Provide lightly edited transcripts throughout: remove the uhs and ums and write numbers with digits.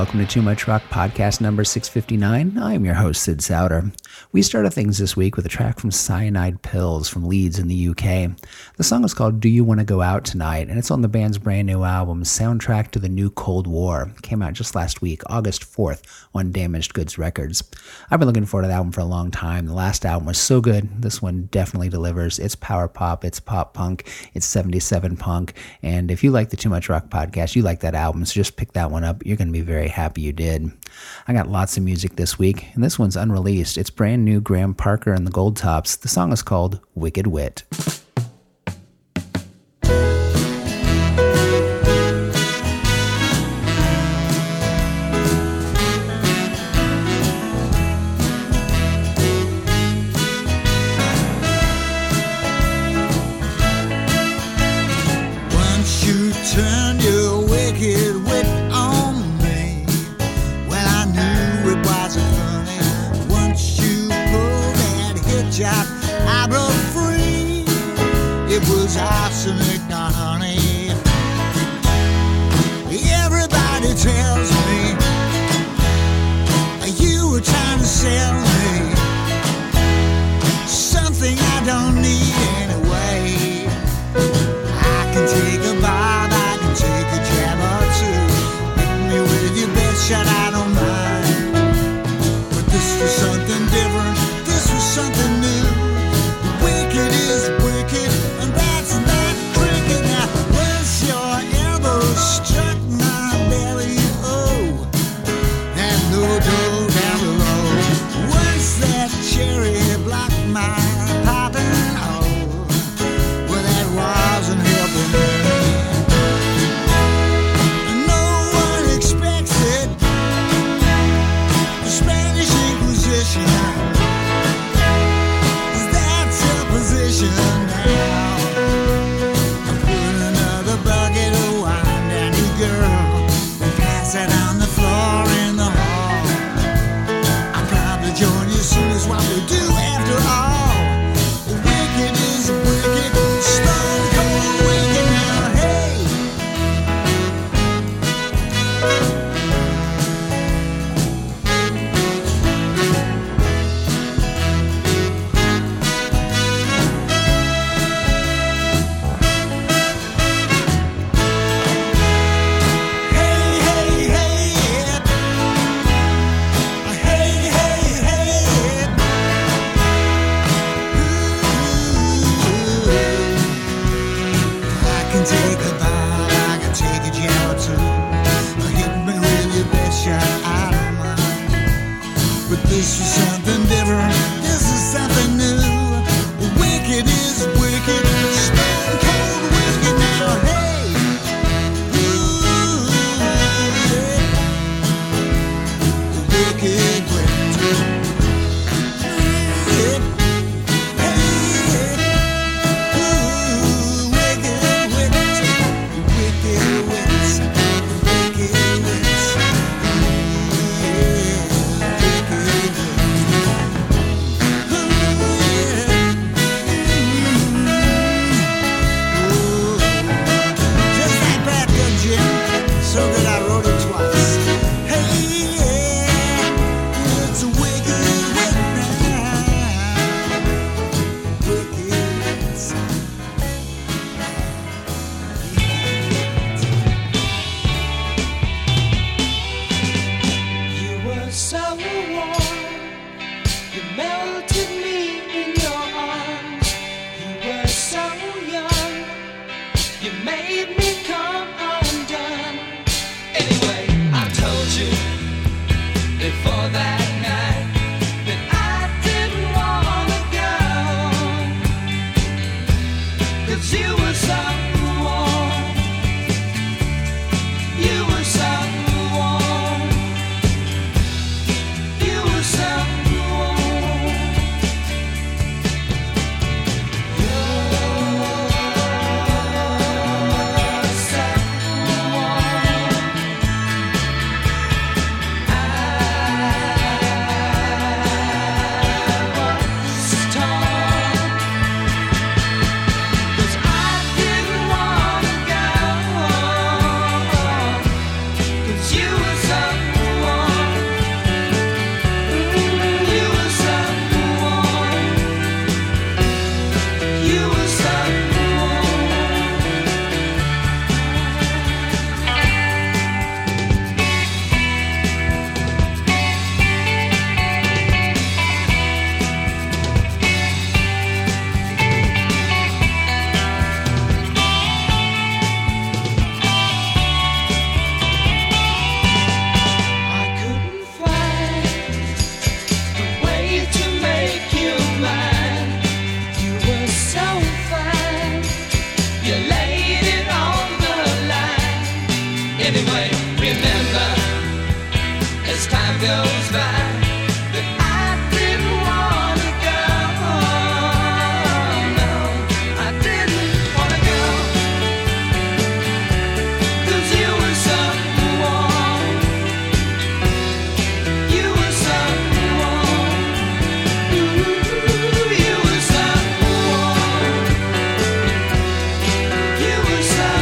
welcome to Too Much Rock Podcast number 659. I'm your host, Sid Souter. We started things this week with a track from Cyanide Pills from Leeds in the UK. The song is called Do You Want to Go Out Tonight, and it's on the band's brand new album, Soundtrack to the New Cold War. It came out just last week, August 4th, on Damaged Goods Records. I've been looking forward to the album for a long time. The last album was so good. This one definitely delivers. It's power pop, it's pop punk, it's 77 punk, and if you like the Too Much Rock Podcast, you like that album, so just pick that one up. You're going to be very happy you did. I got lots of music this week, and this one's unreleased. It's brand new, Graham Parker and the Gold Tops. The song is called Wicked Wit. Once you turn your wicked wit on me, well, I knew it wasn't funny. Once you pulled that hitch-out, I broke free. It was arsenic, not honey. Everybody tells me you were trying to sell me something I don't need anyway. I can take a bite, I can take a jab or two. Hit me with your best shot, I don't mind. But this was something different, this was something new. Wicked is wicked, and that's not cricket. Now, once your elbow struck my belly, oh, and no door down the road. Once that cherry blocked my popping, oh, well, that wasn't helping me. And no one expects it. The Spanish Inquisition, that's a position now. I put another bucket of wine down you, girl, and pass it on the floor in the hall. I'll probably join you soon, is what we do after all. The wicked is wicked, stone cold wicked now, hey. Hey, hey, hey, hey, hey, hey. I can take a bite, I can take a jab or two. Hit me with your best shot, I don't mind. But this is something different, this is something new. Wicked is wicked, stone cold wicked now, hey. Ooh, yeah. Wicked wicked. So good I wrote it twice. Hey, yeah, it's a wicked now. Wicked sound. You were so warm, you melted me in your arms. You were so young, you made me come undone. Anyway, I told you before that night that I didn't wanna go, 'cause you were so warm, you were so warm, you were so warm. You're so warm. I time goes by, that I didn't wanna go. No, I didn't wanna go. 'Cause you were so warm. You were so warm. Ooh, you were so warm. You were so warm.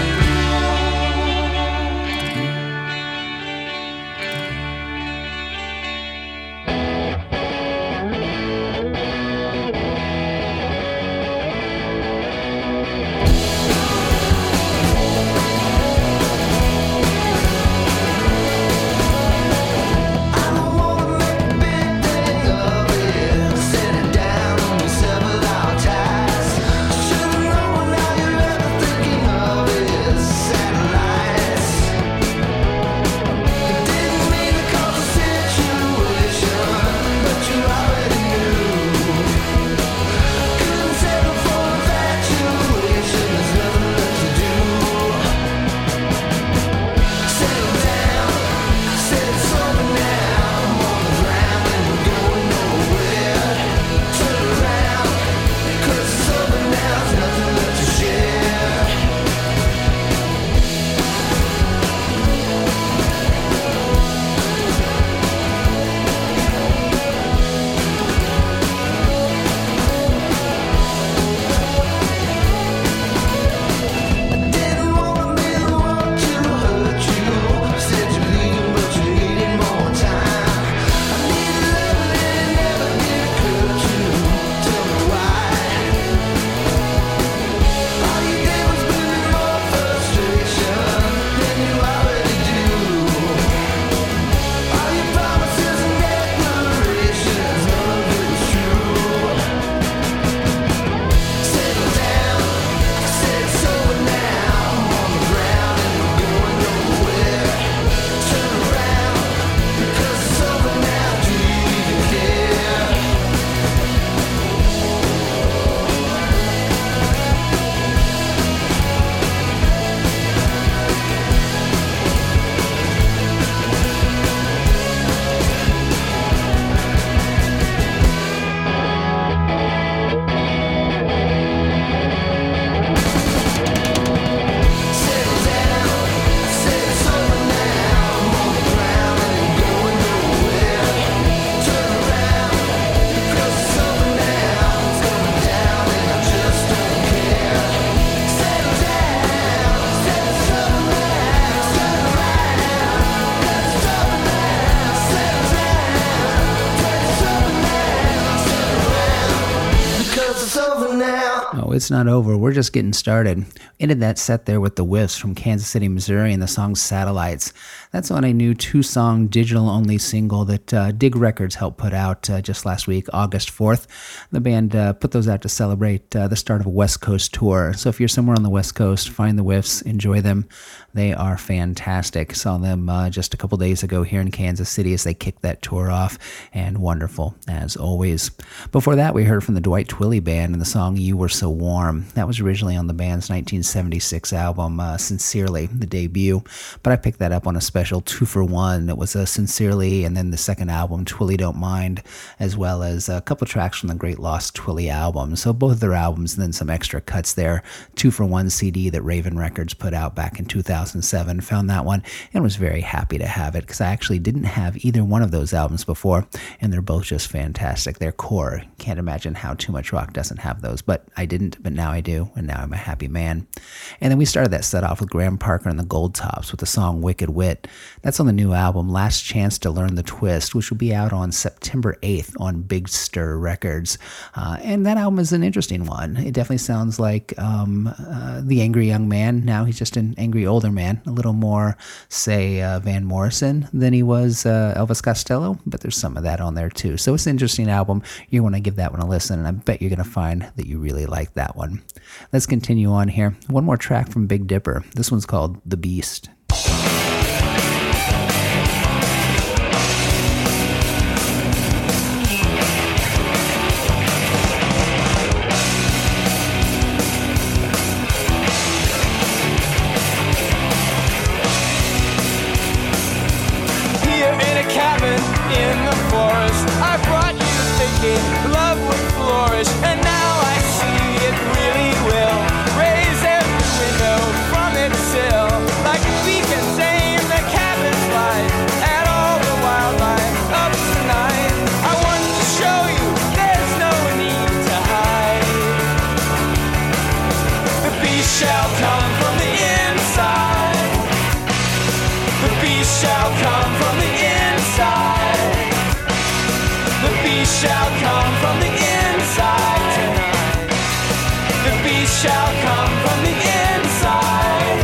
Oh, it's not over. We're just getting started. Ended that set there with the Whiffs from Kansas City, Missouri, and the song Satellites. That's on a new 2-song digital-only single that Dig Records helped put out just last week, August 4th. The band put those out to celebrate the start of a West Coast tour. So if you're somewhere on the West Coast, find the Whiffs, enjoy them. They are fantastic. Saw them just a couple days ago here in Kansas City as they kicked that tour off, and wonderful, as always. Before that, we heard from the Dwight Twilley Band and the song You Were So Warm. That was originally on the band's 1976 album, Sincerely, the debut, but I picked that up on a special 2-for-1. It was Sincerely, and then the second album, Twilley Don't Mind, as well as a couple tracks from the Great Lost Twilley album. So both of their albums, and then some extra cuts there. 2-for-1 CD that Raven Records put out back in 2007. Found that one and was very happy to have it because I actually didn't have either one of those albums before, and they're both just fantastic. They're core. Can't imagine how Too Much Rock doesn't have those, but I didn't, but now I do, and now I'm a happy man. And then we started that set off with Graham Parker and the Gold Tops with the song Wicked Wit. That's on the new album Last Chance to Learn the Twist, which will be out on September 8th on Big Stir Records. And that album is an interesting one. It definitely sounds like The Angry Young Man. Now he's just an angry older man, a little more, say, Van Morrison than he was Elvis Costello, but there's some of that on there too. So it's an interesting album. You want to give that one a listen, and I bet you're going to find that you really like that one. Let's continue on here. One more track from Big Dipper. This one's called The Beast. Here in a cabin in the forest. I brought you thinking love would flourish, and now I see it really will. Raise every window from its sill, like beacons aim the cabin's light at all the wildlife up tonight. I want to show you there's no need to hide. The beast shall come from the inside. The beast shall come from the inside. The beast shall come from the inside tonight. The beast shall come from the inside.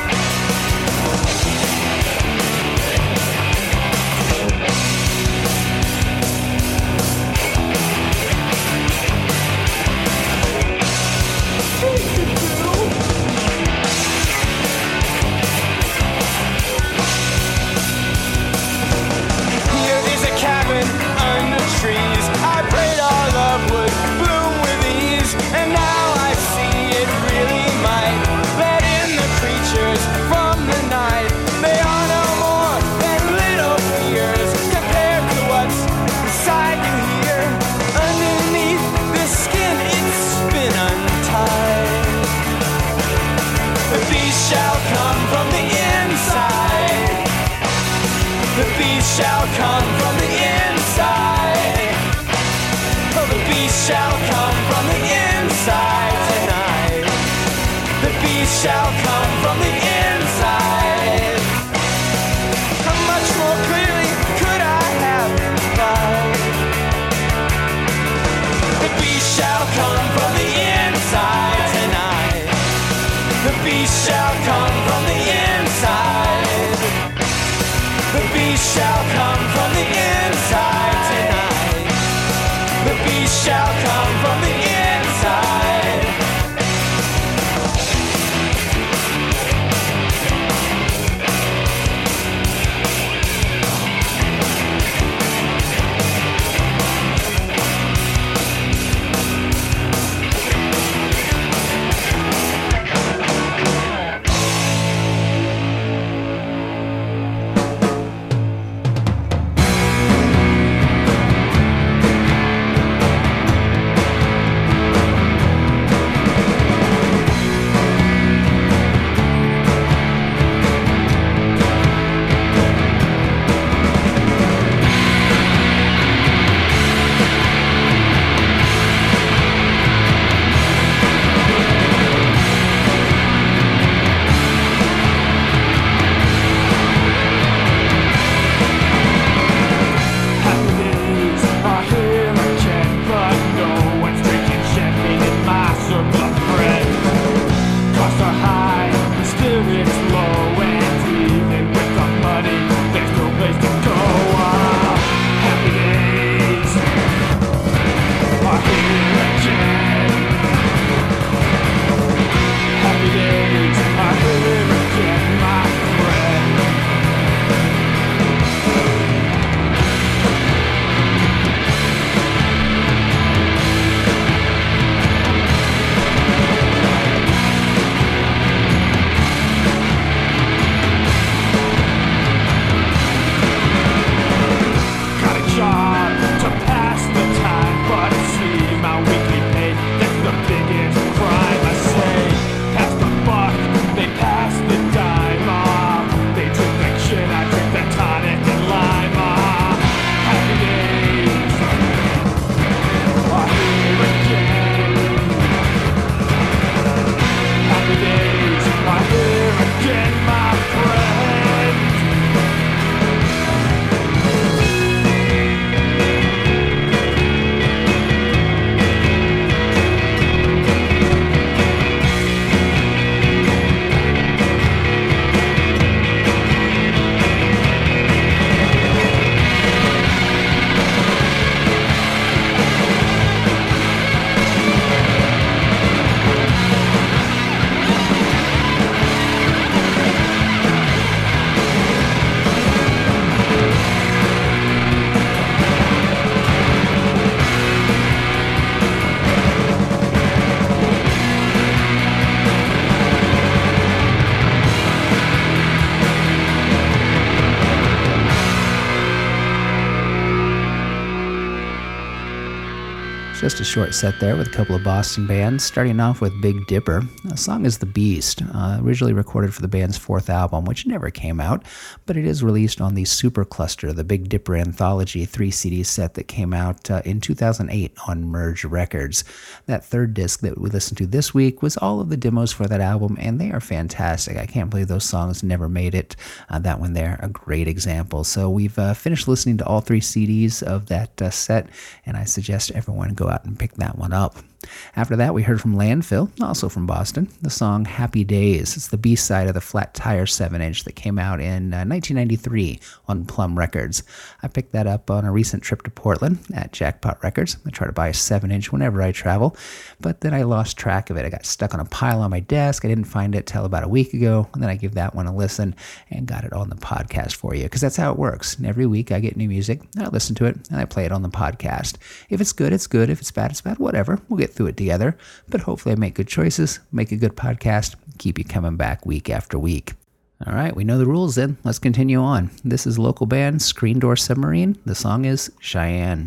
Here is a cabin under trees. I prayed our love would bloom with ease, and now I see it really Just a short set there with a couple of Boston bands, starting off with Big Dipper. The song is The Beast, originally recorded for the band's fourth album, which never came out, but it is released on the Super Cluster, the Big Dipper Anthology 3-CD set that came out in 2008 on Merge Records. That third disc that we listened to this week was all of the demos for that album, and they are fantastic. I can't believe those songs never made it. That one there, a great example. So we've finished listening to all 3 CDs of that set, and I suggest everyone go out and pick that one up. After that, we heard from Landfill, also from Boston, the song Happy Days. It's the B-side of the Flat Tire 7-inch that came out in 1993 on Plum Records. I picked that up on a recent trip to Portland at Jackpot Records. I try to buy a 7-inch whenever I travel, but then I lost track of it. I got stuck on a pile on my desk. I didn't find it till about a week ago, and then I give that one a listen and got it on the podcast for you, because that's how it works. And every week I get new music, I listen to it, and I play it on the podcast. If it's good, it's good. If it's bad, it's bad. Whatever. We'll get through it together, but hopefully I make good choices, make a good podcast, keep you coming back week after week. All right, we know the rules then. Let's continue on. This is local band Screen Door Submarine. The song is Cheyenne.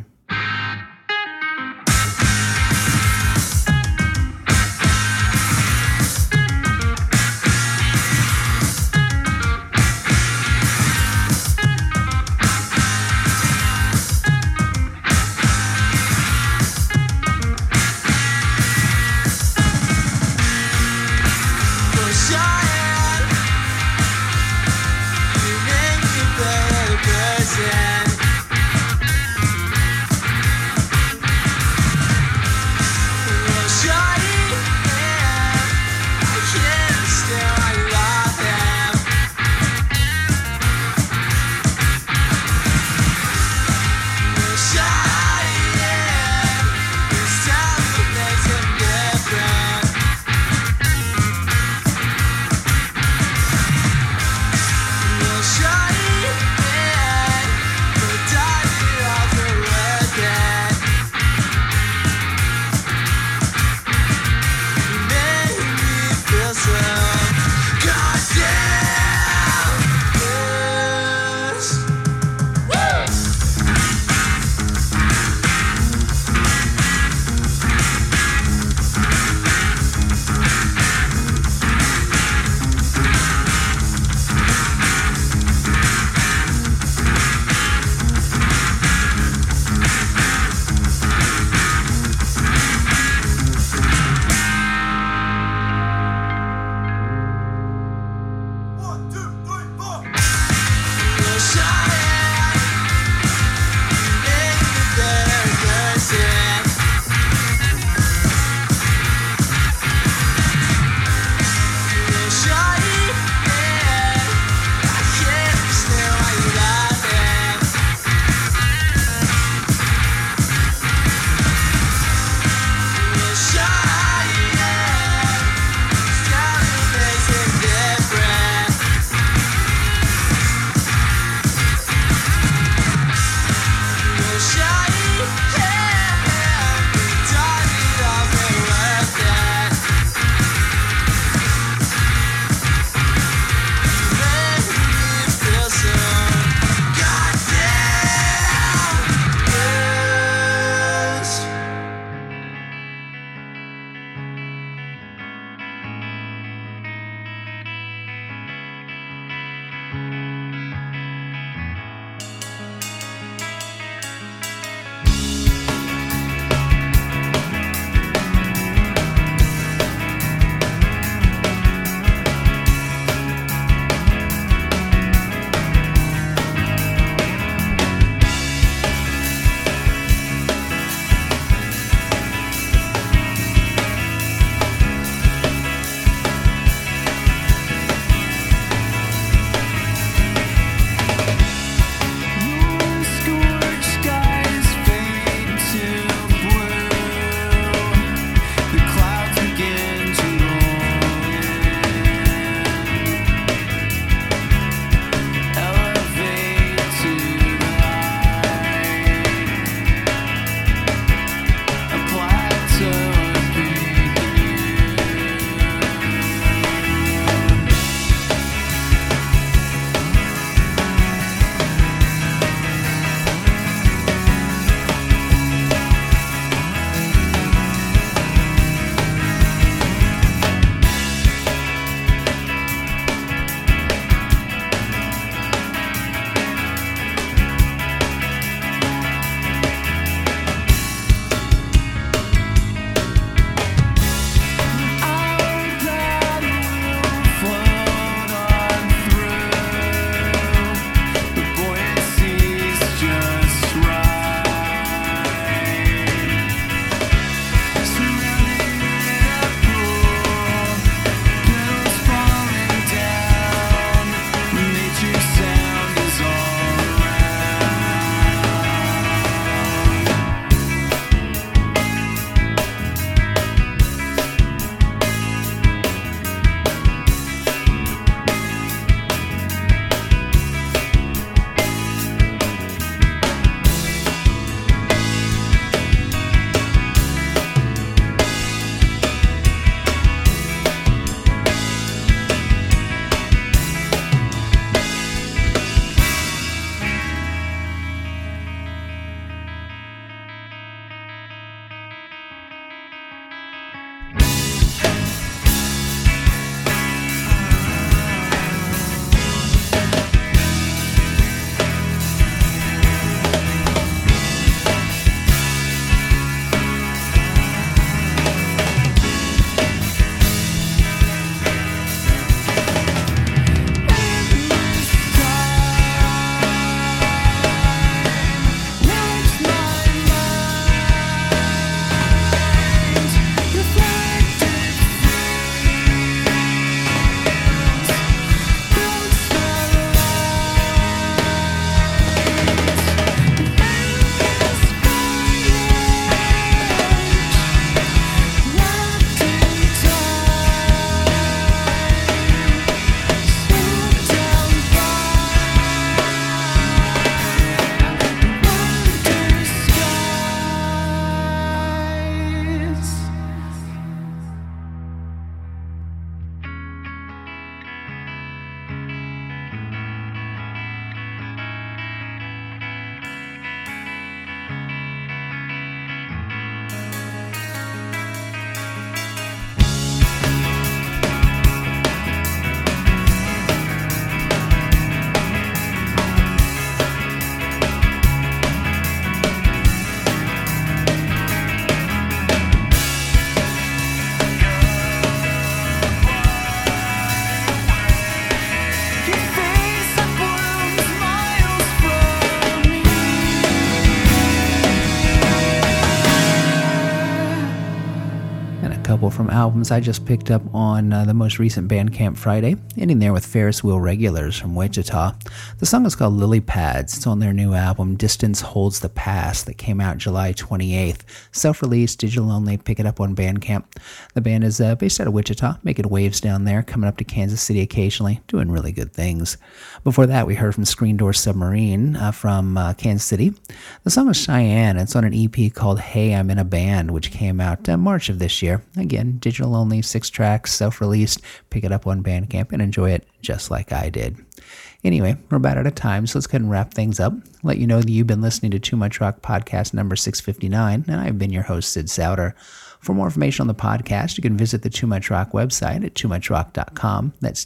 couple from albums I just picked up on the most recent Bandcamp Friday, ending there with Ferris Wheel Regulars from Wichita. The song is called Lily Pads. It's on their new album, Distance Holds the Past, that came out July 28th. Self-released, digital only, pick it up on Bandcamp. The band is based out of Wichita, making waves down there, coming up to Kansas City occasionally, doing really good things. Before that, we heard from Screen Door Submarine from Kansas City. The song is Cheyenne. It's on an EP called Hey, I'm in a Band, which came out March of this year. Again, digital only, 6 tracks, self-released. Pick it up on Bandcamp and enjoy it just like I did. Anyway, we're about out of time, so let's go ahead and wrap things up. Let you know that you've been listening to Too Much Rock podcast number 659, and I've been your host, Sid Souter. For more information on the podcast, you can visit the Too Much Rock website at toomuchrock.com. That's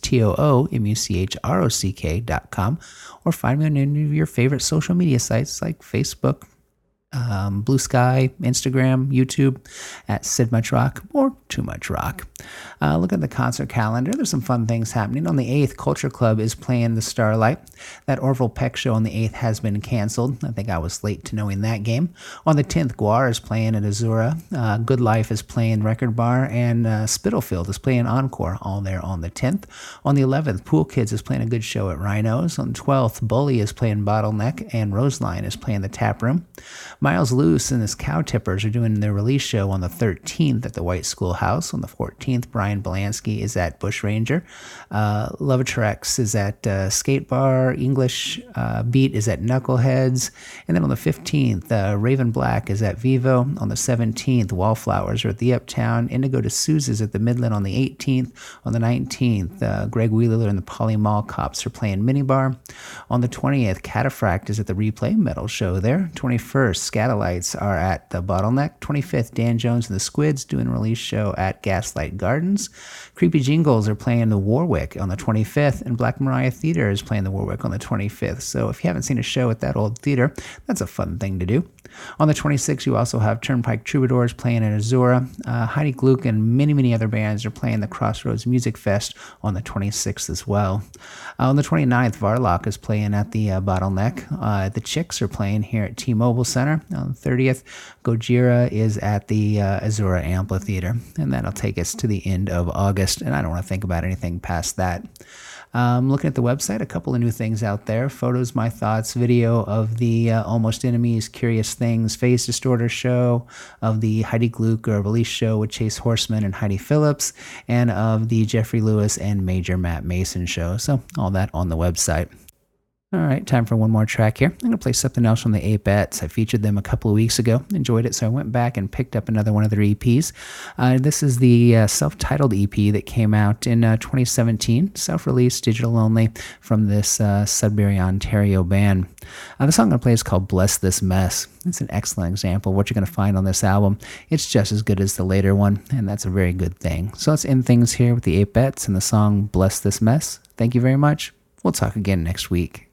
TOOMUCHROCK.com. Or find me on any of your favorite social media sites like Facebook, Blue Sky, Instagram, YouTube at Sid Much Rock or Too Much Rock. Look at the concert calendar. There's some fun things happening. On the 8th, Culture Club is playing the Starlight. That Orville Peck show on the 8th has been canceled. I think I was late to knowing that game. On the 10th, Guar is playing at Azura. Good Life is playing Record Bar, and Spitalfield is playing Encore, all there on the 10th. On the 11th, Pool Kids is playing a good show at Rhinos. On the 12th, Bully is playing Bottleneck, and Roseline is playing the Tap Room. Miles Luce and his Cow Tippers are doing their release show on the 13th at the White Schoolhouse. On the 14th, Brian Belansky is at Bush Ranger. Lovatrex is at Skate Bar. English Beat is at Knuckleheads. And then on the 15th, Raven Black is at Vivo. On the 17th, Wallflowers are at the Uptown. Indigo de Souza's at the Midland on the 18th. On the 19th, Greg Wheeler and the Poly Mall Cops are playing Minibar. On the 20th, Cataphract is at the Replay Metal show there. 21st, Scatolites are at the Bottleneck. 25th, Dan Jones and the Squids doing a release show at Gaslight Gardens. Creepy Jingles are playing the Warwick on the 25th, and Black Mariah Theater is playing the Warwick on the 25th. So if you haven't seen a show at that old theater, that's a fun thing to do. On the 26th, you also have Turnpike Troubadours playing at Azura. Heidi Gluck and many, many other bands are playing the Crossroads Music Fest on the 26th as well. On the 29th, Varlock is playing at the Bottleneck. The Chicks are playing here at T-Mobile Center. On the 30th, Gojira is at the Azura Amphitheater. And that'll take us to the end of August, and I don't want to think about anything past that. Looking at the website, a couple of new things out there. Photos, my thoughts, video of the Almost Enemies, Curious Things, Phase Distorter show, of the Heidi Gluck release show with Chase Horseman and Heidi Phillips, and of the Jeffrey Lewis and Major Matt Mason show. So all that on the website. All right, time for one more track here. I'm going to play something else from the 8-Bets. I featured them a couple of weeks ago, enjoyed it, so I went back and picked up another one of their EPs. This is the self-titled EP that came out in 2017, self-released, digital only, from this Sudbury, Ontario band. The song I'm going to play is called Bless This Mess. It's an excellent example of what you're going to find on this album. It's just as good as the later one, and that's a very good thing. So let's end things here with the 8-Bets and the song Bless This Mess. Thank you very much. We'll talk again next week.